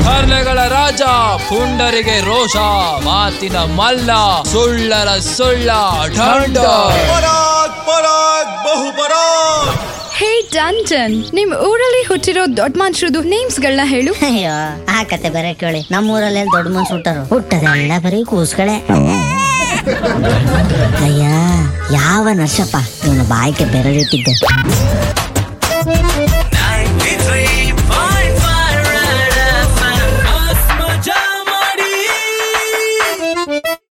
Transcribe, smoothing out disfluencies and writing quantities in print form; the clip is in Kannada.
ಹರ್ಲೆಗಳ ರಾಜ, ಪುಂಡರಿಗೆ ರೋಷ, ಮಾತಿನ ಮಲ್ಲ, ಸುಳ್ಳರ ಸುಳ್ಳ ಢಂಡ. ಹೇ ಡಂಜನ್, ನಿಮ್ ಊರಲ್ಲಿ ಹುಟ್ಟಿರೋ ದೊಡ್ಡ ಮನುಷ್ಯರದು ನೇಮ್ಸ್ಗಳನ್ನ ಹೇಳು. ಅಯ್ಯೋ, ಆ ಕತೆ ಬೇರೆ ಕೇಳಿ. ನಮ್ಮೂರಲ್ಲಿ ದೊಡ್ಡ ಮನ್ಸು ಹುಟ್ಟರು, ಹುಟ್ಟದೆಲ್ಲ ಬರೀ ಕೂಸ್ಗಳೇ. ಅಯ್ಯ, ಯಾವ ನರ್ಸಪ್ಪ ಇವನು ಬಾಯಿಗೆ ಬೆರಳಿಟ್ಟಿದ್ದೆ.